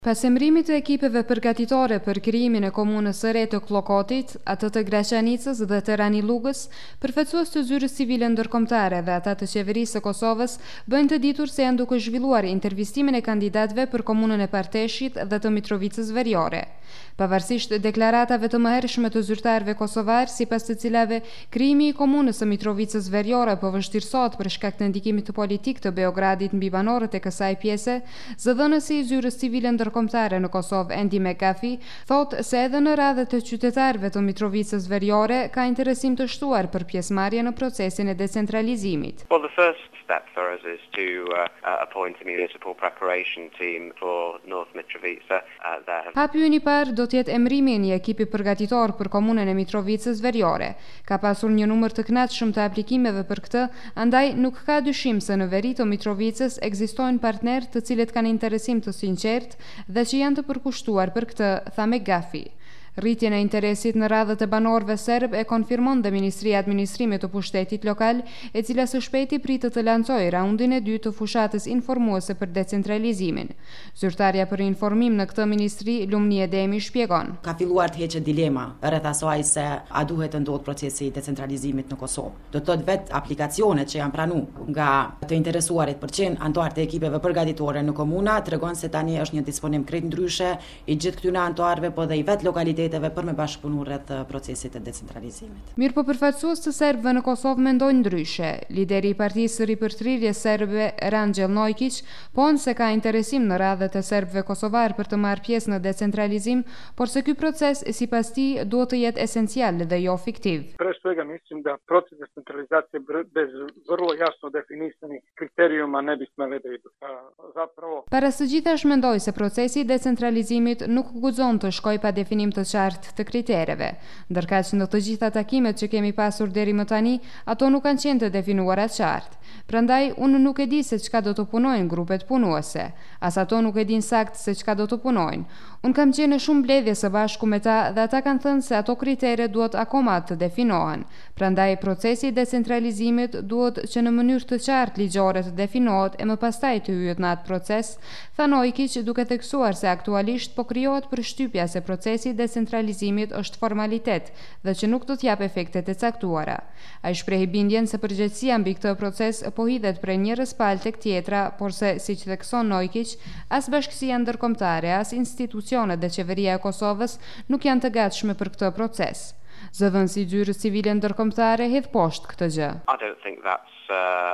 Pas emërimit të ekipeve përgatitore për krijimin e komunës së re të Kllokotit, atë të Graçanicës dhe të Ranilugës, përfaqësues të zyrës civile ndërkombëtare dhe ata të qeverisë së Kosovës bëjnë të ditur se janë duke zhvilluar intervistimin e kandidatëve për komunën e Parteshit dhe të Mitrovicës Veriore. Pavarësisht deklaratave të mëhershme të zyrtarëve kosovar, sipas të cilave krijimi i komunës së Mitrovicës Veriore po vështirësohet për shkak të ndikimit politik të Beogradit mbi banorët e kësaj pjese, zëdhënësi i zyrës civile ndërkombëtare në Kosovë, Endi McAfee, thotë se edhe në radhët të qytetarëve të Mitrovicës Veriore ka interesim të shtuar për pjesëmarrje në procesin e decentralizimit. Well, the first step for us is to appoint a municipal preparation team for North Mitrovica. Hapi i parë do të jetë emërimi i një ekipi përgatitor për komunën e Mitrovicës Veriore. Ka pasur një numër të kënaqshëm të aplikimeve për këtë, andaj nuk ka dyshim se në veri të Mitrovicës ekzistojnë partnerë të cilët kanë interesim të sinqertë dhe që janë të përkushtuar për këtë, tha McAfee. Rritjen e interesit në radhët e banorëve serb e konfirmon dhe Ministria e Administrimit të Pushtetit Lokal, e cila së shpejti pritet të lancojë raundin e dytë të fushatës informuese për decentralizimin. Zyrtarja për informim në këtë ministri, Lumni Edemi, shpjegon. Ka filluar të heqet dilema rreth asaj se a duhet të ndodhë procesi i decentralizimit në Kosovë. Do të thotë vetë aplikacionet që janë pranuar nga të interesuarit përqind anëtarë të ekipeve përgatitore në komuna tregon se tani është një disponim krejt ndryshe i gjithë këtyre anëtarëve, po dhe i vetë lokaliteteve për me bashkëpunu rreth procesit të decentralizimit. Mirë po përfaqësues të serbëve në Kosovë mendojnë ndryshe. Lideri i Partisë së Ripërthrirjes serbe, Ranxhel Nojkić, thonë se ka interesim në radhët e serbëve kosovar për të marrë pjesë në decentralizim, por se ky proces sipas tij duhet të jetë esencial dhe jo fiktiv. Pre svega mislim da proces decentralizacije bez vrlo jasno definisanih kriterijuma ne bi smeli da idu. Zapravo Para së gjithash mendoj se procesi i decentralizimit nuk guxon të shkojë pa definim të qartë të kritereve, ndërkaq në të gjitha takimet që kemi pasur deri më tani, ato nuk kanë qenë të definuara qartë. Prandaj unë nuk e di se çka do të punojnë grupet punuese, as ato nuk e din saktë se çka do të punojnë. Unë kam qenë shumë mbledhje së bashku me ta dhe ata kanë thënë se ato kritere duhet akoma të definohen. Prandaj procesi i decentralizimit duhet që në mënyrë të qartë ligjore të definohet e më pastaj të hyjet në atë proces, tha Nojkić, duke theksuar se aktualisht po krijohet përshtypja se procesi i decentralizimit është formalitet dhe që nuk do të jap efektet e caktuara. Ai shprehi bindjen se përgjegjësia mbi këtë proces po hidhet prej njërës palë tek tjetra, por se, siç thekson Nojkić, as bashkësia ndërkombëtare, as institucionet dhe qeveria e Kosovës nuk janë të gatshme për këtë proces. Zëdhënësi i zyrës civile ndërkombëtare hedh poshtë këtë gjë. I don't think that's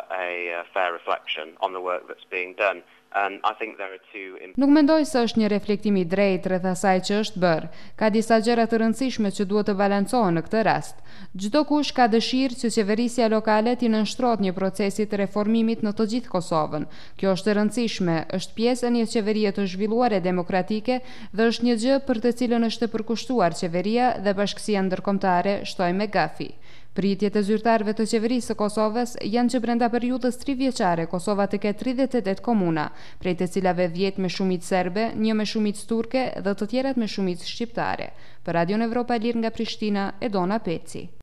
a fair reflection on the work that's being done. And I think there are two. Nuk mendoj se është një reflektim i drejtë rreth asaj që është bërë. Ka disa gjëra të rëndësishme që duhet të balancohen në këtë rast. Çdo kush ka dëshirë që qeverisja lokale të nënshtrohet një procesi të reformimit në të gjithë Kosovën. Kjo është e rëndësishme, është pjesë e një qeverie të zhvilluar e demokratike dhe është një gjë për të cilën është e përkushtuar qeveria dhe bashkësia ndërkombëtare, shtoi McAfee. Pritjet e zyrtarëve të qeverisë së Kosovës janë që brenda periudhës 3 vjeçare Kosova të ketë 38 komuna, prej të cilave 10 me shumicë serbe, 1 me shumicë turke dhe të tjerat me shumicë shqiptare. Për Radion Evropa e Lirë nga Prishtina, Edona Peci.